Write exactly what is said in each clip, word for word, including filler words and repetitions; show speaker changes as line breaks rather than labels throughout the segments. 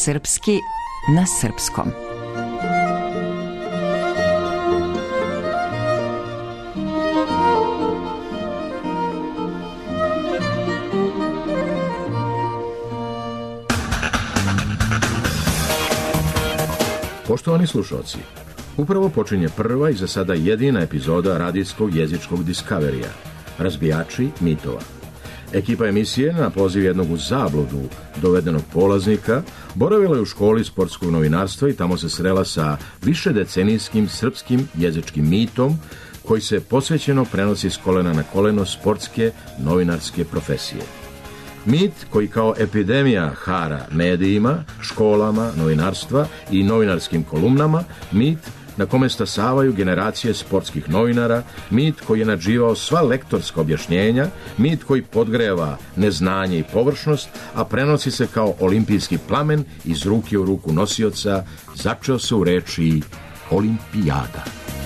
Srpski na srpskom.
Poštovani slušalci, upravo počinje prva i za sada jedina epizoda radijskog jezičkog Discoverija, Razbijači mitova. Ekipa emisije na poziv jednog u zabludu dovedenog polaznika boravila je u školi sportskog novinarstva i tamo se srela sa višedecenijskim srpskim jezičkim mitom koji se posvećeno prenosi s kolena na koleno sportske novinarske profesije. Mit koji kao epidemija hara medijima, školama, novinarstva i novinarskim kolumnama, mit na kome stasavaju generacije sportskih novinara, mit koji je nadživao sva lektorska objašnjenja, mit koji podgreva neznanje i površnost, a prenosi se kao olimpijski plamen iz ruke u ruku nosioca, začeo se u reči Olimpijada.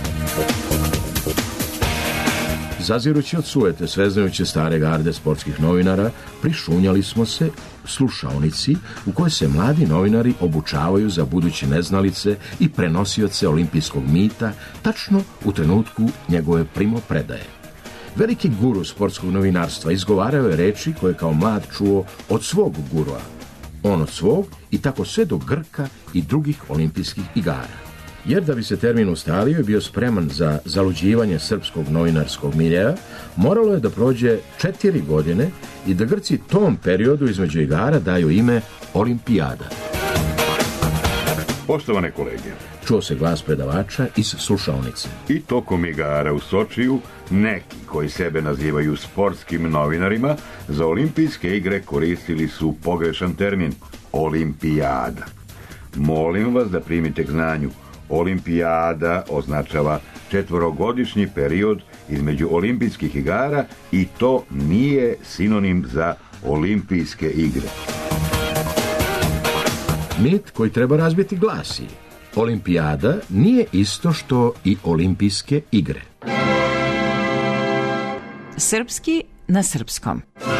Zazirući od sujete, sveznajući stare garde sportskih novinara, prišunjali smo se slušaonici u kojoj se mladi novinari obučavaju za buduće neznalice i prenosioce olimpijskog mita, tačno u trenutku njegove primopredaje. Veliki guru sportskog novinarstva izgovarao je reči koje kao mlad čuo od svog gurua, on od svog i tako sve do Grka i drugih olimpijskih igara. Jer da bi se termin ustalio i bio spreman za zaluđivanje srpskog novinarskog miljeja, moralo je da prođe četiri godine i da Grci tom periodu između igara daju ime Olimpijada.
Poštovane kolege,
čuo se glas predavača iz slušaonice.
I tokom igara u Sočiju, neki koji sebe nazivaju sportskim novinarima, za olimpijske igre koristili su pogrešan termin Olimpijada. Molim vas da primite k znanju, Olimpijada označava četvorogodišnji period između olimpijskih igara i to nije sinonim za olimpijske igre.
Mit koji treba razbiti glasi: Olimpijada nije isto što i olimpijske igre.
Srpski na srpskom.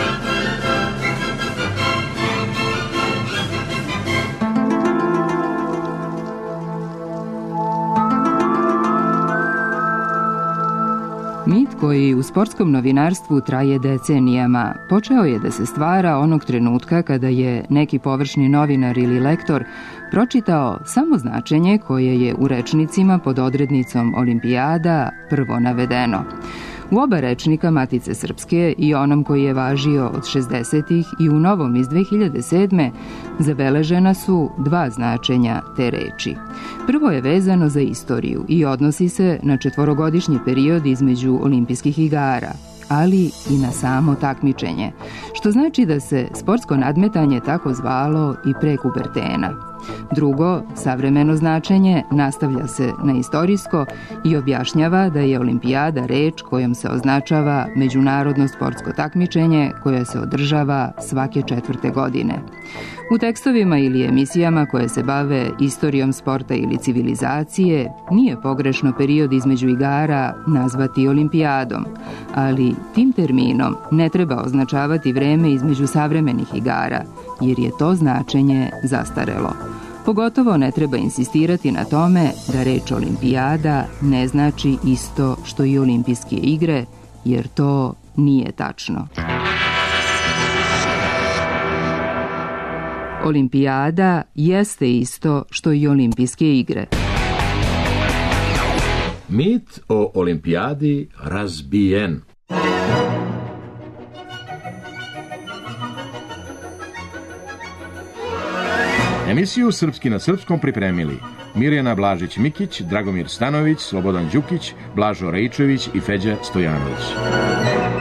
Mit koji u sportskom novinarstvu traje decenijama počeo je da se stvara onog trenutka kada je neki površni novinar ili lektor pročitao samo značenje koje je u rečnicima pod odrednicom Olimpijada prvo navedeno. U oba rečnika Matice Srpske, i onom koji je važio od šezdesetih i u novom iz dve hiljade sedme. zabeležena su dva značenja te reči. Prvo je vezano za istoriju i odnosi se na četvorogodišnji period između olimpijskih igara, ali i na samo takmičenje, što znači da se sportsko nadmetanje tako zvalo i pre Kubertena. Drugo, savremeno značenje, nastavlja se na istorijsko i objašnjava da je Olimpijada reč kojom se označava međunarodno sportsko takmičenje koje se održava svake četvrte godine. U tekstovima ili emisijama koje se bave istorijom sporta ili civilizacije nije pogrešno period između igara nazvati Olimpijadom, ali tim terminom ne treba označavati vreme između savremenih igara, jer je to značenje zastarelo. Pogotovo ne treba insistirati na tome da reč Olimpijada ne znači isto što i olimpijske igre, jer to nije tačno. Olimpijada jeste isto što i olimpijske igre.
Mit o Olimpijadi razbijen. Emisiju Srpski na srpskom pripremili Mirjana Blažić-Mikić, Dragomir Stanović, Slobodan Đukić, Blažo Rejčević i Feđa Stojanović.